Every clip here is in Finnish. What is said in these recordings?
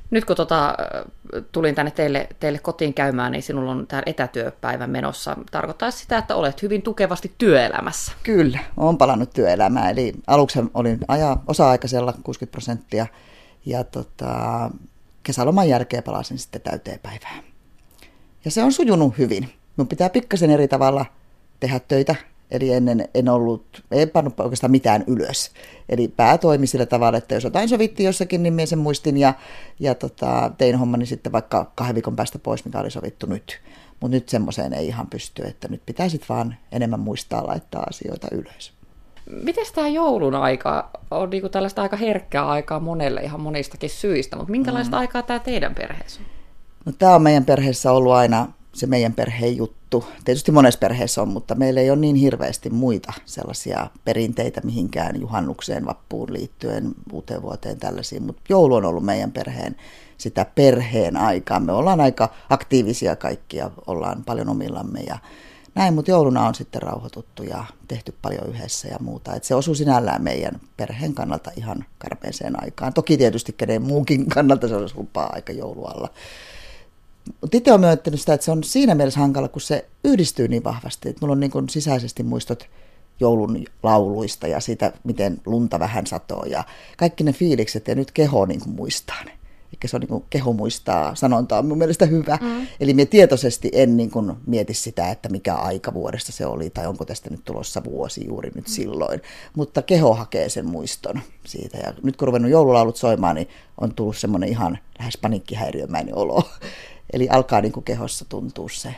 Nyt kun tulin tänne teille kotiin käymään, niin sinulla on tämä etätyöpäivä menossa. Tarkoittaa sitä, että olet hyvin tukevasti työelämässä. Kyllä, olen palannut työelämään. Eli aluksi olin osa-aikaisella 60% ja kesäloman jälkeen palasin sitten täyteen päivään. Ja se on sujunut hyvin. Minun pitää pikkasen eri tavalla tehdä töitä. Eli ennen en pannut oikeastaan mitään ylös. Eli pää toimi sillä tavalla, että jos jotain sovittiin jossakin, niin minä sen muistin ja tein hommani sitten vaikka 2 viikon päästä pois, mikä oli sovittu nyt. Mutta nyt semmoiseen ei ihan pysty, että nyt pitää sitten vaan enemmän muistaa laittaa asioita ylös. Miten tämä joulun aika on niinku tällaista aika herkkää aikaa monelle ihan monistakin syistä, mutta minkälaista aikaa tämä teidän perheessä on? No, tämä on meidän perheessä ollut aina se meidän perheen juttu. Tietysti monessa perheessä on, mutta meillä ei ole niin hirveästi muita sellaisia perinteitä mihinkään juhannukseen, vappuun liittyen, uuteen vuoteen tällaisiin. Mutta joulu on ollut meidän perheen sitä perheen aikaa. Me ollaan aika aktiivisia kaikkia, ollaan paljon omillamme ja näin, mutta jouluna on sitten rauhoituttu ja tehty paljon yhdessä ja muuta. Et se osuu sinällään meidän perheen kannalta ihan karpeeseen aikaan. Toki tietysti kenen muunkin kannalta se olisi hupaa aika joulualla. Mutta itse olen myöntänyt sitä, että se on siinä mielessä hankala, kun se yhdistyy niin vahvasti. Että mulla on niin kuin sisäisesti muistot joulun lauluista ja siitä, miten lunta vähän satoo ja kaikki ne fiilikset ja nyt keho niin kuin muistaa ne. Eikä se on niin kuin keho muistaa, sanonta on mun mielestä hyvä. Eli me tietoisesti en niin kuin mieti sitä, että mikä aika vuodesta se oli tai onko tästä nyt tulossa vuosi juuri nyt silloin. Mutta keho hakee sen muiston siitä ja nyt kun ruvennut joululaulut soimaan, niin on tullut semmoinen ihan lähes paniikkihäiriömäinen olo. Eli alkaa niin kuin kehossa tuntua se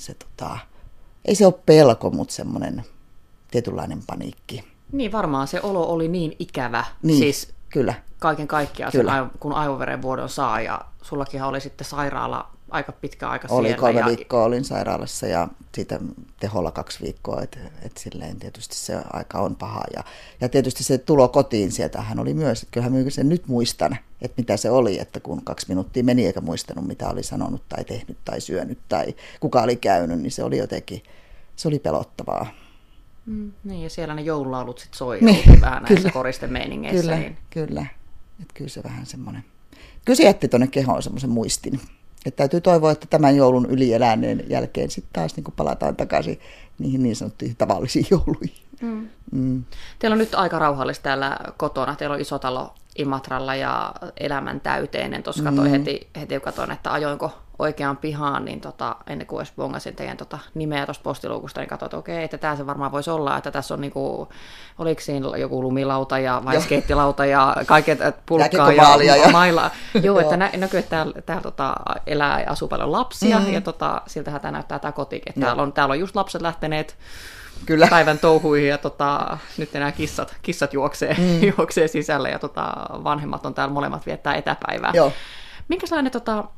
ei se ole pelko, mutta semmoinen tietynlainen paniikki. Niin varmaan se olo oli niin ikävä, niin, siis kyllä. Kaiken kaikkiaan, kun aivoverenvuodon saa ja sullakinhan oli sitten sairaala aika pitkä aika oli siellä. 3 viikkoa olin sairaalassa ja siitä teholla 2 viikkoa, että silleen tietysti se aika on paha. Ja tietysti se tulo kotiin sieltähän oli myös, että kyllähän minä sen nyt muistan, että mitä se oli, että kun 2 minuuttia meni eikä muistanut mitä oli sanonut tai tehnyt tai syönyt tai kuka oli käynyt, niin se oli jotenkin, se oli pelottavaa. Niin ja siellä ne joululaulut sitten soi niin, vähän näissä koristemeiningeissä. Kyllä, niin. kyllä. Että kyllä se vähän semmoinen. Kyllä se jätti tuonne kehoon semmoisen muistin. Että täytyy toivoa, että tämän joulun ylieläneen jälkeen sitten taas niin kuin palataan takaisin niihin niin sanottuihin tavallisiin jouluihin. Teillä on nyt aika rauhallista täällä kotona. Teillä on iso talo Imatralla ja elämän täyteinen. Tuossa katsoin heti kun katsoin, että ajoinko oikeaan pihaan, niin ennen kuin edes bongasin teidän nimeä tuosta postiluukusta, niin katsoin, että okei, että tämä se varmaan voisi olla, että tässä on niinku, oliko siinä joku lumilauta ja vai skeittilauta ja kaiket pulkkaa ja mailaa. Joo, että näkyy, että täällä elää ja asuu paljon lapsia ja siltähän tämä näyttää tämä kotikin. Täällä on just lapset lähteneet kyllä päivän touhuihin ja nyt nämä kissat juoksee sisälle ja vanhemmat on täällä molemmat viettää etäpäivää. Joo. Minkälainen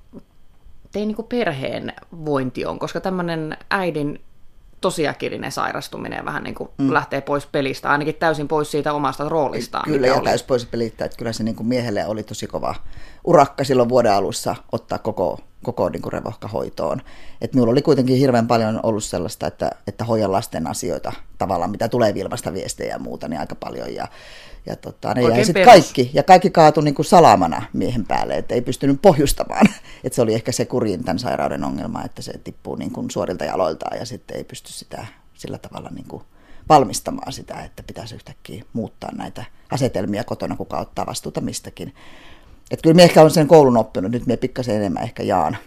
teidän niin perheen vointi on, koska tämmöinen äidin tosiakillinen sairastuminen vähän niin kuin lähtee pois pelistä, ainakin täysin pois siitä omasta roolistaan. Kyllä, ja täysin pois pelistä, että kyllä se niin kuin miehelle oli tosi kova urakka silloin vuoden alussa ottaa koko niin kuin revohka hoitoon. Et minulla oli kuitenkin hirveän paljon ollut sellaista, että hoidan lasten asioita tavallaan, mitä tulee Vilmasta viestejä ja muuta, niin aika paljon. Ja ne jäi sitten kaikki kaatui niin kuin salamana miehen päälle, että ei pystynyt pohjustamaan. Et se oli ehkä se kurjin tämän sairauden ongelma, että se tippuu niin kuin suorilta jaloiltaan ja sitten ei pysty sitä sillä tavalla niin kuin valmistamaan sitä, että pitäisi yhtäkkiä muuttaa näitä asetelmia kotona, kuka ottaa vastuuta mistäkin. Että kyllä minä ehkä olen sen koulun oppinut, nyt minä pikkasen enemmän ehkä jaan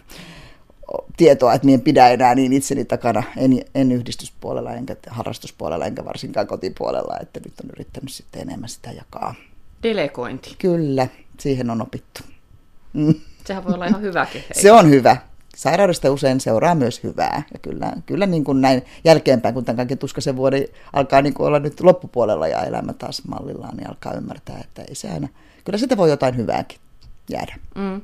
tietoa, että minä en pidä enää niin itseni takana, en yhdistyspuolella enkä harrastuspuolella enkä varsinkaan kotipuolella, että nyt on yrittänyt sitten enemmän sitä jakaa. Delegointi. Kyllä, siihen on opittu. Sehän voi olla ihan hyväkin. Se on hyvä. Sairaudesta usein seuraa myös hyvää. Ja kyllä niin kuin näin jälkeenpäin, kun tämän kaiken tuskaisen vuoden alkaa niin kuin olla nyt loppupuolella ja elämä taas mallillaan, niin alkaa ymmärtää, että ei se aina, kyllä sitä voi jotain hyvääkin jäädä.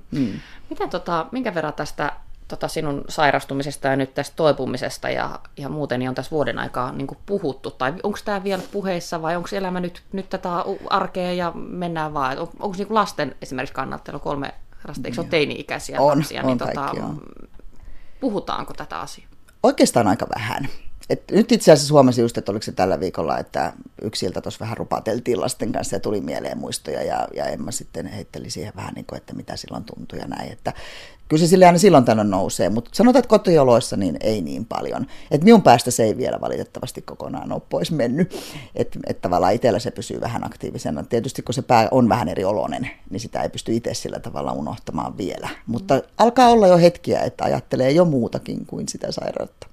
Miten minkä verran tästä sinun sairastumisesta ja nyt tästä toipumisesta ja muuten niin on tässä vuoden aikaa niin kuin puhuttu? Tai onko tämä vielä puheissa vai onko elämä nyt tätä arkea ja mennään vaan? Onko niin kuin lasten esimerkiksi kannalta, teillä on 3 lasta, eikö ole teini-ikäisiä lapsia? On kaikki, puhutaanko tätä asiaa? Oikeastaan aika vähän. Nyt itse asiassa huomasin just, että oliko se tällä viikolla, että yksi ilta tuossa vähän rupateltiin lasten kanssa ja tuli mieleen muistoja ja Emma sitten heitteli siihen vähän niin kuin, että mitä silloin tuntui ja näin. Että kyllä se aina silloin tällöin nousee, mutta sanotaan, että kotioloissa niin ei niin paljon. Että minun päästä se ei vielä valitettavasti kokonaan ole pois mennyt. Että tavallaan itsellä se pysyy vähän aktiivisena. Tietysti kun se pää on vähän eri oloinen, niin sitä ei pysty itse sillä tavalla unohtamaan vielä. Mutta alkaa olla jo hetkiä, että ajattelee jo muutakin kuin sitä sairautta.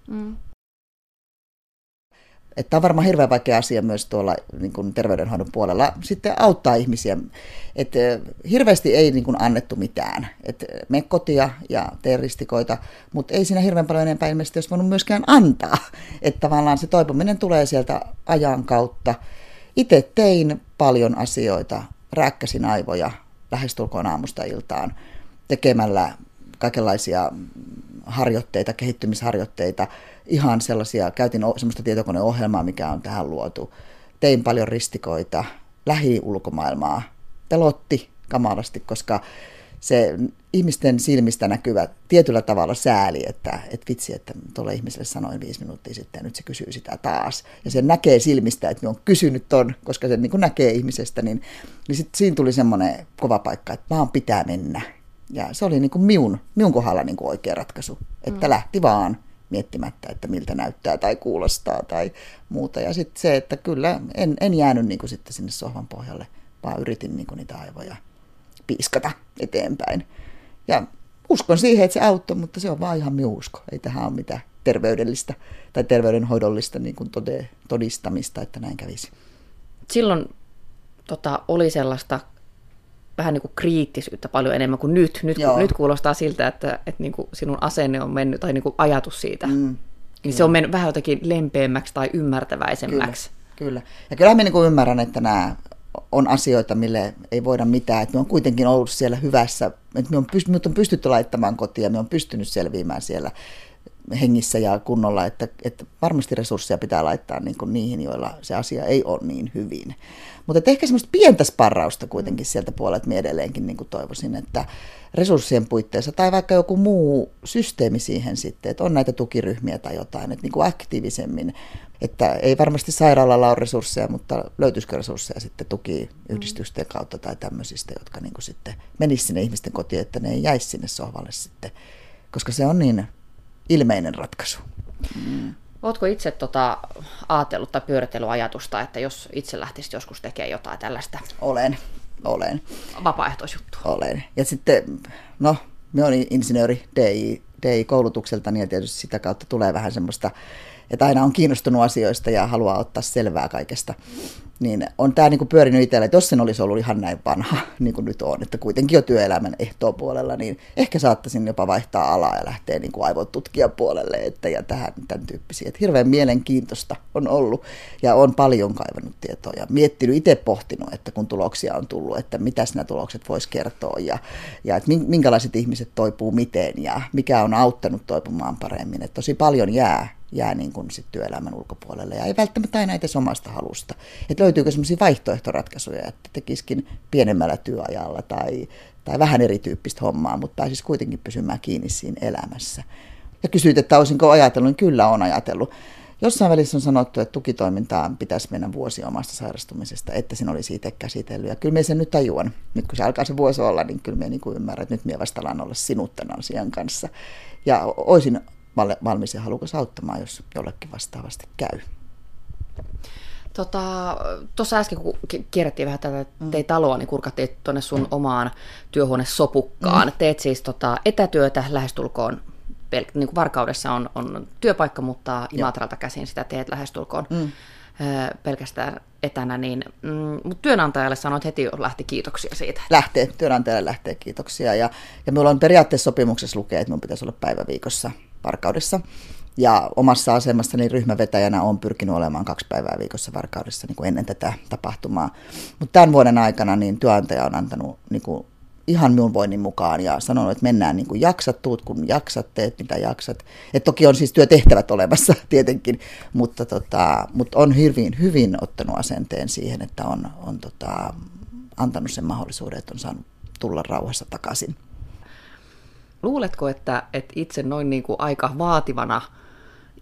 Että on varmaan hirveän vaikea asia myös tuolla niin kuin terveydenhoidon puolella sitten auttaa ihmisiä. Että hirveästi ei niin kuin annettu mitään. Että mene kotia ja tee ristikoita, mutta ei siinä hirveän paljon enempää ilmeisesti olisi voinut myöskään antaa. Että tavallaan se toipuminen tulee sieltä ajan kautta. Itse tein paljon asioita, rääkkäsin aivoja lähestulkoon aamusta iltaan tekemällä kaikenlaisia harjoitteita, kehittymisharjoitteita, ihan sellaisia, käytin semmoista tietokoneohjelmaa, mikä on tähän luotu. Tein paljon ristikoita, lähi-ulkomaailmaa, pelotti kamalasti, koska se ihmisten silmistä näkyvä tietyllä tavalla sääli, että vitsi, että tuolle ihmiselle sanoin 5 minuuttia sitten ja nyt se kysyy sitä taas. Ja se näkee silmistä, että minä olen kysynyt ton, koska se niin kuin näkee ihmisestä, niin sitten siinä tuli semmoinen kova paikka, että vaan pitää mennä. Ja se oli niin kuin minun kohdalla niin kuin oikea ratkaisu, että lähti vaan miettimättä, että miltä näyttää tai kuulostaa tai muuta. Ja sitten se, että kyllä en jäänyt niin kuin sitten sinne sohvan pohjalle, vaan yritin niin kuin niitä aivoja piiskata eteenpäin. Ja uskon siihen, että se auttoi, mutta se on vaan ihan minun usko. Ei tähän ole mitään terveydellistä tai terveydenhoidollista niin kuin todistamista, että näin kävisi. Silloin oli sellaista vähän niin kuin kriittisyyttä paljon enemmän kuin nyt. Nyt kuulostaa siltä, että niin kuin sinun asenne on mennyt, tai niin kuin ajatus siitä, niin se on mennyt vähän jotenkin lempeämmäksi tai ymmärtäväisemmäksi. Kyllä. Ja kyllä minä niin ymmärrän, että nämä on asioita, mille ei voida mitään. Että me on kuitenkin ollut siellä hyvässä, että me on pystytty laittamaan kotiin ja me on pystynyt selviämään siellä hengissä ja kunnolla, että varmasti resursseja pitää laittaa niin kuin niihin, joilla se asia ei ole niin hyvin. Mutta ehkä semmoista pientä sparrausta kuitenkin sieltä puolelta minä edelleenkin niin kuin toivoisin, että resurssien puitteissa tai vaikka joku muu systeemi siihen sitten, että on näitä tukiryhmiä tai jotain, että niin kuin aktiivisemmin, että ei varmasti sairaalalla ole resursseja, mutta löytyisikö resursseja sitten tukiyhdistysten kautta tai tämmöisistä, jotka niin kuin sitten menisivät sinne ihmisten kotiin, että ne ei jäisi sinne sohvalle sitten, koska se on niin ilmeinen ratkaisu. Oletko itse ajatellut tai pyöritellyt ajatusta, että jos itse lähtisit joskus tekemään jotain tällaista? Olen. Vapaaehtoisjuttua? Olen. Ja sitten, minä olen insinööri DI-koulutukseltani ja tietysti sitä kautta tulee vähän semmoista, että aina on kiinnostunut asioista ja haluaa ottaa selvää kaikesta. Niin on tämä niinku pyörinyt itsellä, että jos sen olisi ollut ihan näin vanha, niin kuin nyt on, että kuitenkin jo työelämän ehtoopuolella, niin ehkä saattaisin jopa vaihtaa alaa ja lähteä niinku aivotutkijapuolelle ja tämän tyyppisiä. Että hirveän mielenkiintoista on ollut ja on paljon kaivannut tietoa ja miettinyt, itse pohtinut, että kun tuloksia on tullut, että mitä nämä tulokset voisi kertoa ja että minkälaiset ihmiset toipuu miten ja mikä on auttanut toipumaan paremmin. Että tosi paljon jää niin kuin sit työelämän ulkopuolelle ja ei välttämättä aina edes omasta halusta. Että löytyykö sellaisia vaihtoehtoratkaisuja, että tekisikin pienemmällä työajalla tai vähän erityyppistä hommaa, mutta pääsisi kuitenkin pysymään kiinni siinä elämässä. Ja kysyit, että olisinko ajatellut, niin kyllä olen ajatellut. Jossain välissä on sanottu, että tukitoimintaan pitäisi mennä vuosi omasta sairastumisesta, että sen olisi itse käsitellyt. Ja kyllä minä sen nyt tajuan. Nyt kun se alkaa se vuosi olla, niin kyllä minä niin kuin ymmärrän, että nyt minä vasta alan olla sinut tämän asian kanssa. Ja olisin valmis ja halukas auttamaan, jos jollekin vastaavasti käy. Tuossa äsken, kun kierrettiin vähän tätä teidän taloa, niin kurkattiin tuonne sun omaan työhuonesopukkaan. Teet siis etätyötä lähestulkoon, niin kuin Varkaudessa on työpaikka, mutta Imatralta käsin sitä teet lähestulkoon pelkästään etänä. Mutta työnantajalle sanoit heti, lähti kiitoksia siitä. Työnantajalle lähtee kiitoksia. Ja minulla on periaatteessa sopimuksessa lukee, että minun pitäisi olla päivä viikossa Varkaudessa. Ja omassa asemassani ryhmävetäjänä olen pyrkinyt olemaan 2 päivää viikossa Varkaudessa niin kuin ennen tätä tapahtumaa. Mutta tämän vuoden aikana niin työnantaja on antanut niin kuin ihan minun voinnin mukaan ja sanonut, että mennään niin kuin jaksat, tuut kun jaksat, teet mitä jaksat. Et toki on siis työtehtävät olemassa tietenkin, mutta on hyvin ottanut asenteen siihen, että on antanut sen mahdollisuuden, että on saanut tulla rauhassa takaisin. Luuletko, että itse noin niin kuin aika vaativana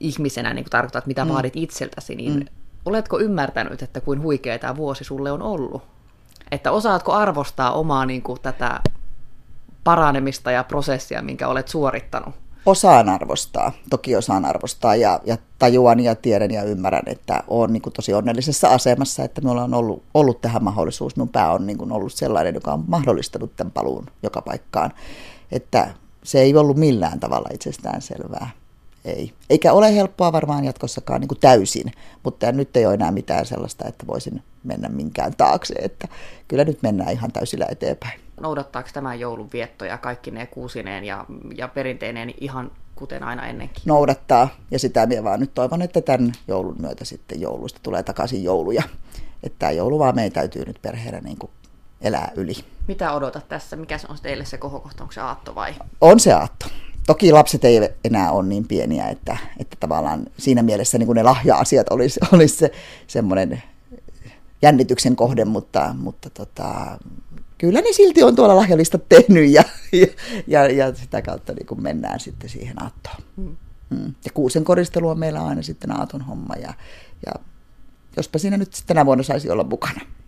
ihmisenä niin tarkoittaa, että mitä vaadit itseltäsi, niin oletko ymmärtänyt, että kuin huikea tämä vuosi sulle on ollut? Että osaatko arvostaa omaa niin kuin, tätä paranemista ja prosessia, minkä olet suorittanut? Osaan arvostaa, toki osaan arvostaa ja tajuan ja tiedän ja ymmärrän, että olen niin kuin tosi onnellisessa asemassa, että minulla on ollut tähän mahdollisuus. Minun pää on niin kuin ollut sellainen, joka on mahdollistanut tämän paluun joka paikkaan, että se ei ollut millään tavalla itsestään selvää. Ei. Eikä ole helppoa varmaan jatkossakaan niin kuin täysin, mutta nyt ei ole enää mitään sellaista, että voisin mennä minkään taakse, että kyllä nyt mennään ihan täysillä eteenpäin. Noudattaako tämä joulun viettoja kaikki ne kuusineen ja perinteineen ihan kuten aina ennenkin? Noudattaa, ja sitä minä vaan nyt toivon, että tämän joulun myötä sitten jouluista tulee takaisin jouluja. Että tämä joulu vaan meidän täytyy nyt perheenä niin kuin elää yli. Mitä odotat tässä? Mikä on teille se kohokohta? Onko se aatto vai? On se aatto. Toki lapset ei enää ole niin pieniä, että tavallaan siinä mielessä niin kuin ne lahja-asiat olisi se semmoinen jännityksen kohde, mutta kyllä ne silti on tuolla lahjalistat tehnyt ja sitä kautta niin kuin mennään sitten siihen aattoon. Ja kuusen koristelu on meillä aina sitten aaton homma ja jospa siinä nyt tänä vuonna saisi olla mukana.